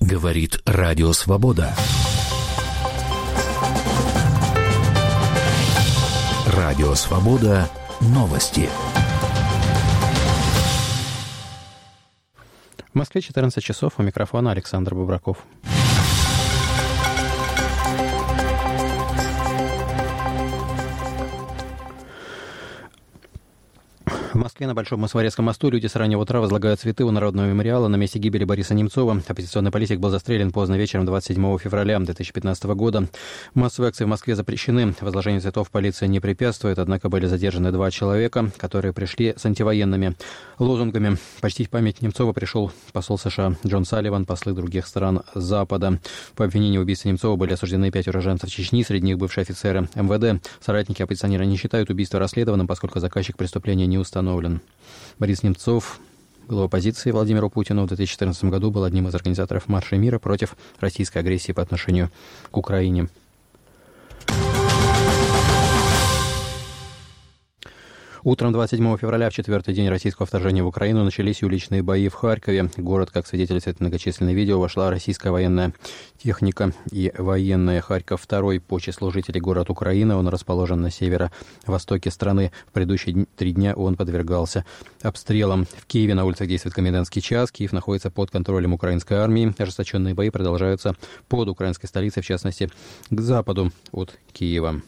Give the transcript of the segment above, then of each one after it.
Говорит Радио Свобода. Радио Свобода. Новости. В Москве 14 часов. У микрофона Александр Бубраков. В Москве на Большом Москворецком мосту люди с раннего утра возлагают цветы у Народного мемориала на месте гибели Бориса Немцова. Оппозиционный политик был застрелен поздно вечером 27 февраля 2015 года. Массовые акции в Москве запрещены. Возложению цветов полиция не препятствует, однако были задержаны 2 человека, которые пришли с антивоенными лозунгами. Почтить память Немцова пришел посол США Джон Салливан, послы других стран Запада. По обвинению в убийстве Немцова были осуждены 5 уроженцев Чечни, среди них бывшие офицеры МВД. Соратники оппозиционера не считают убийство расследованным, поскольку заказчик преступления не установлен. Борис Немцов был в оппозиции Владимиру Путину. В 2014 году был одним из организаторов Марша мира против российской агрессии по отношению к Украине. Утром 27 февраля, в 4-й день российского вторжения в Украину, начались уличные бои в Харькове. В город, как свидетельствует многочисленное видео, вошла российская военная техника и военная. Харьков второй по числу жителей город Украины. Он расположен на северо-востоке страны. В предыдущие 3 дня он подвергался обстрелам. В Киеве на улицах действует комендантский час. Киев находится под контролем украинской армии. Ожесточенные бои продолжаются под украинской столицей, в частности, к западу от Киева.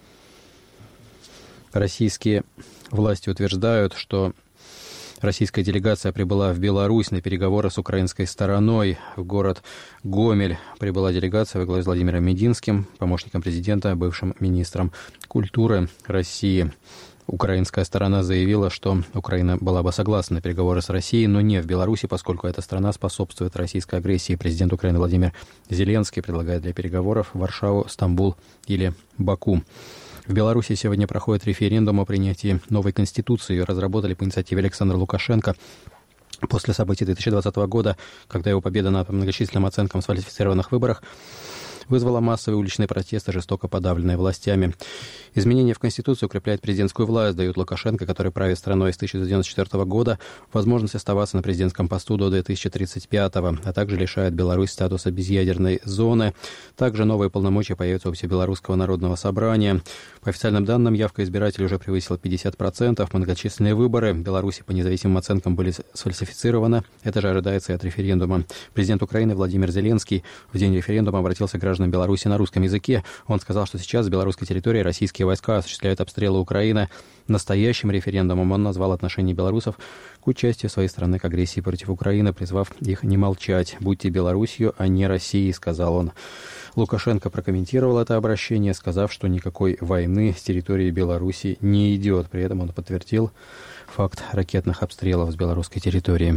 Российские власти утверждают, что российская делегация прибыла в Беларусь на переговоры с украинской стороной. В город Гомель прибыла делегация во главе с Владимиром Мединским, помощником президента, бывшим министром культуры России. Украинская сторона заявила, что Украина была бы согласна на переговоры с Россией, но не в Беларуси, поскольку эта страна способствует российской агрессии. Президент Украины Владимир Зеленский предлагает для переговоров Варшаву, Стамбул или Баку. В Беларуси сегодня проходит референдум о принятии новой конституции. Ее разработали по инициативе Александра Лукашенко. После событий 2020 года, когда его победа на многочисленным оценкам в сфальсифицированных выборах вызвала массовые уличные протесты, жестоко подавленные властями. Изменения в Конституцию укрепляют президентскую власть, дают Лукашенко, который правит страной с 1994 года, возможность оставаться на президентском посту до 2035, а также лишает Беларусь статуса безъядерной зоны. Также новые полномочия появятся у Всебелорусского народного собрания. По официальным данным, явка избирателей уже превысила 50%. Многочисленные выборы в Беларуси по независимым оценкам были сфальсифицированы. Это же ожидается и от референдума. Президент Украины Владимир Зеленский в день референдума обратился к гражданам Беларуси на русском языке. Он сказал, что сейчас с белорусской территории российские войска осуществляют обстрелы Украины. Настоящим референдумом он назвал отношение белорусов к участию своей страны к агрессии против Украины, призвав их не молчать. «Будьте Беларусью, а не Россией», — сказал он. Лукашенко прокомментировал это обращение, сказав, что никакой войны с территории Беларуси не идет. При этом он подтвердил факт ракетных обстрелов с белорусской территории.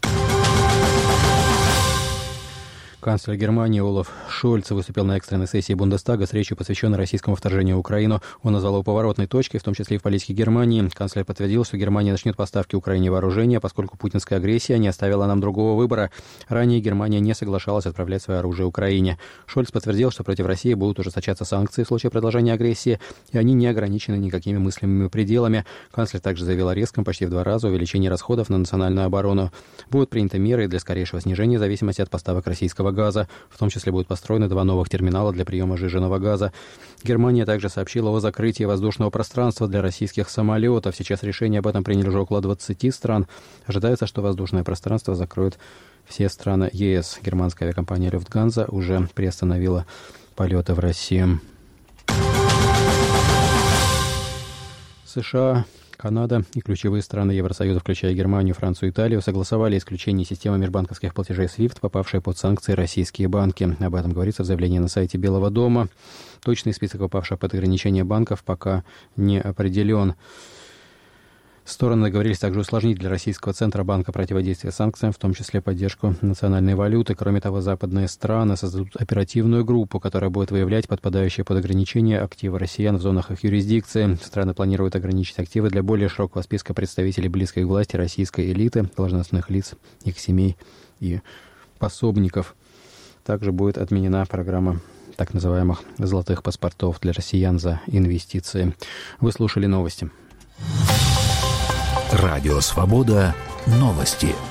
Канцлер Германии Олаф Шольц выступил на экстренной сессии Бундестага с речью, посвященной российскому вторжению в Украину. Он назвал его поворотной точкой, в том числе и в политике Германии. Канцлер подтвердил, что Германия начнет поставки Украине вооружения, поскольку путинская агрессия не оставила нам другого выбора. Ранее Германия не соглашалась отправлять свое оружие Украине. Шольц подтвердил, что против России будут ужесточаться санкции в случае продолжения агрессии, и они не ограничены никакими мыслимыми пределами. Канцлер также заявил о резком, почти в 2 раза, увеличении расходов на национальную оборону. Будут приняты меры для скорейшего снижения зависимости от поставок российского газа. В том числе будут построены 2 новых терминала для приема сжиженного газа. Германия также сообщила о закрытии воздушного пространства для российских самолетов. Сейчас решение об этом приняли уже около 20 стран. Ожидается, что воздушное пространство закроют все страны ЕС. Германская авиакомпания Люфтганза уже приостановила полеты в Россию. США, Канада и ключевые страны Евросоюза, включая Германию, Францию и Италию, согласовали исключение системы межбанковских платежей SWIFT, попавшие под санкции российские банки. Об этом говорится в заявлении на сайте Белого дома. Точный список попавших под ограничение банков пока не определен. Стороны договорились также усложнить для Российского Центробанка противодействие санкциям, в том числе поддержку национальной валюты. Кроме того, западные страны создадут оперативную группу, которая будет выявлять подпадающие под ограничения активы россиян в зонах их юрисдикции. Страны планируют ограничить активы для более широкого списка представителей близкой к власти российской элиты, должностных лиц, их семей и пособников. Также будет отменена программа так называемых «золотых паспортов» для россиян за инвестиции. Вы слушали новости. Радио Свобода. Новости.